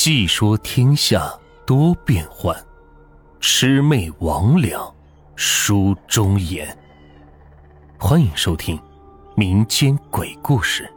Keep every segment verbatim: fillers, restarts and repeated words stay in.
细说天下多变幻，魑魅魍魉书中言。欢迎收听民间鬼故事。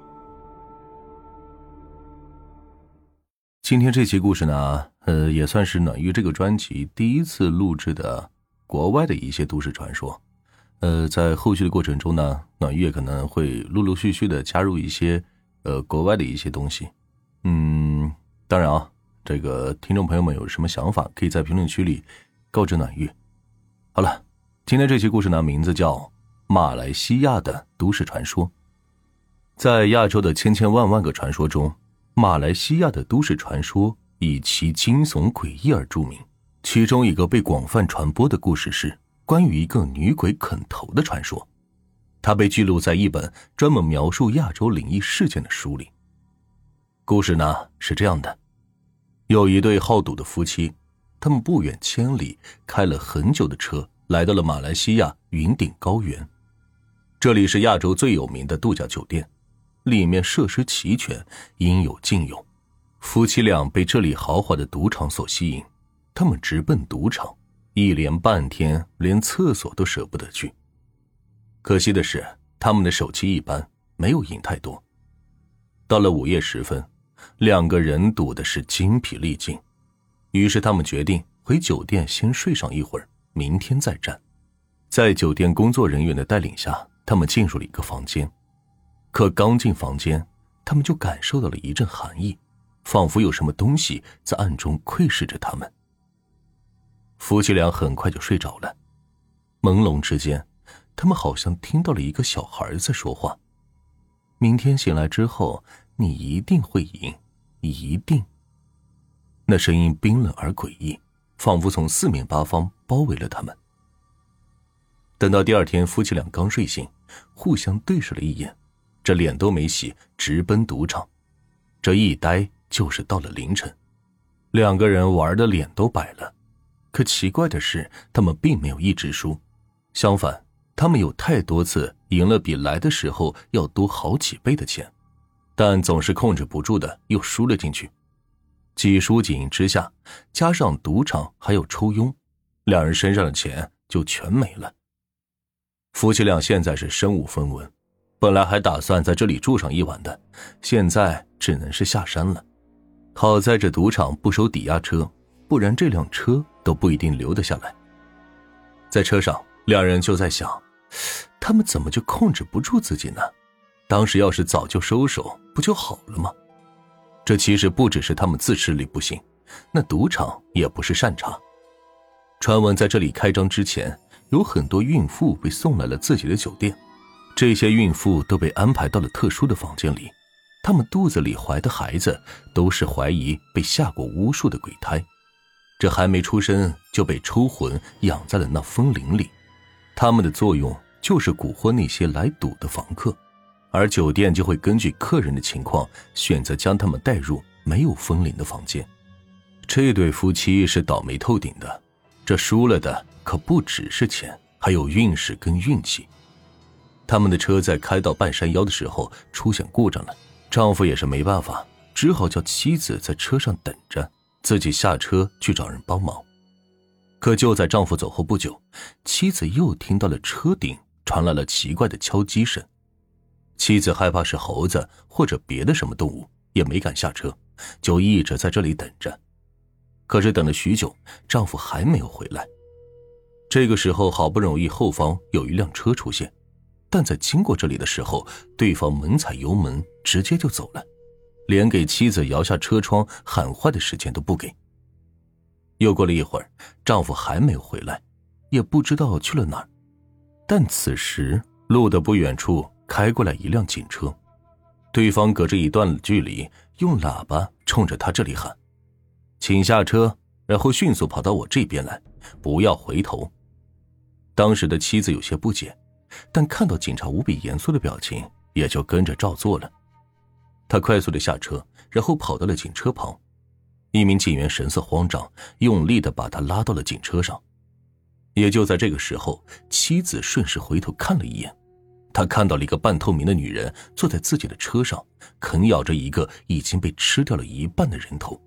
今天这期故事呢，呃，也算是暖玉这个专辑第一次录制的国外的一些都市传说。呃，在后续的过程中呢，暖玉也可能会陆陆续续的加入一些呃国外的一些东西。嗯，当然啊，这个听众朋友们有什么想法，可以在评论区里告知暖玉。好了，今天这期故事呢，名字叫马来西亚的都市传说。在亚洲的千千万万个传说中，马来西亚的都市传说以其惊悚诡异而著名。其中一个被广泛传播的故事是关于一个女鬼啃头的传说，它被记录在一本专门描述亚洲灵异事件的书里。故事呢是这样的，有一对好赌的夫妻，他们不远千里开了很久的车，来到了马来西亚云顶高原。这里是亚洲最有名的度假酒店，里面设施齐全，应有尽有。夫妻俩被这里豪华的赌场所吸引，他们直奔赌场，一连半天连厕所都舍不得去。可惜的是，他们的手气一般，没有赢太多。到了午夜时分，两个人赌的是精疲力尽，于是他们决定回酒店先睡上一会儿，明天再战。在酒店工作人员的带领下，他们进入了一个房间。可刚进房间，他们就感受到了一阵寒意，仿佛有什么东西在暗中窥视着他们。夫妻俩很快就睡着了，朦胧之间，他们好像听到了一个小孩在说话。明天醒来之后，你一定会赢，一定。那声音冰冷而诡异，仿佛从四面八方包围了他们。等到第二天，夫妻俩刚睡醒，互相对视了一眼，这脸都没洗，直奔赌场。这一待就是到了凌晨，两个人玩的脸都白了。可奇怪的是，他们并没有一直输，相反，他们有太多次赢了比来的时候要多好几倍的钱，但总是控制不住的又输了进去。几输几赢之下，加上赌场还有抽佣，两人身上的钱就全没了。夫妻俩现在是身无分文，本来还打算在这里住上一晚的，现在只能是下山了。好在这赌场不收抵押车，不然这辆车都不一定留得下来。在车上，两人就在想，他们怎么就控制不住自己呢？当时要是早就收手，不就好了吗？这其实不只是他们自制力不行，那赌场也不是善茬。传闻在这里开张之前，有很多孕妇被送来了自己的酒店，这些孕妇都被安排到了特殊的房间里，她们肚子里怀的孩子都是怀疑被下过巫术的鬼胎，这还没出生就被抽魂养在了那风铃里，他们的作用就是蛊惑那些来赌的房客，而酒店就会根据客人的情况选择将他们带入没有风铃的房间。这对夫妻是倒霉透顶的，这输了的可不只是钱，还有运势跟运气。他们的车在开到半山腰的时候出现故障了，丈夫也是没办法，只好叫妻子在车上等着，自己下车去找人帮忙。可就在丈夫走后不久，妻子又听到了车顶传来了奇怪的敲击声。妻子害怕是猴子或者别的什么动物，也没敢下车，就一直在这里等着。可是等了许久，丈夫还没有回来。这个时候好不容易后方有一辆车出现，但在经过这里的时候，对方猛踩油门直接就走了，连给妻子摇下车窗喊话的时间都不给。又过了一会儿，丈夫还没有回来，也不知道去了哪儿。但此时路的不远处开过来一辆警车，对方隔着一段距离用喇叭冲着他这里喊，请下车，然后迅速跑到我这边来，不要回头。当时的妻子有些不解，但看到警察无比严肃的表情，也就跟着照做了。他快速的下车，然后跑到了警车旁，一名警员神色慌张，用力的把他拉到了警车上。也就在这个时候，妻子顺势回头看了一眼，他看到了一个半透明的女人坐在自己的车上，啃咬着一个已经被吃掉了一半的人头，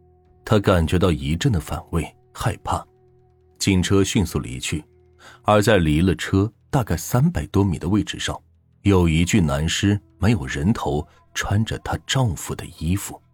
她感觉到一阵的反胃害怕，警车迅速离去。而在离了车大概三百多米的位置上，有一具男尸，没有人头，穿着她丈夫的衣服。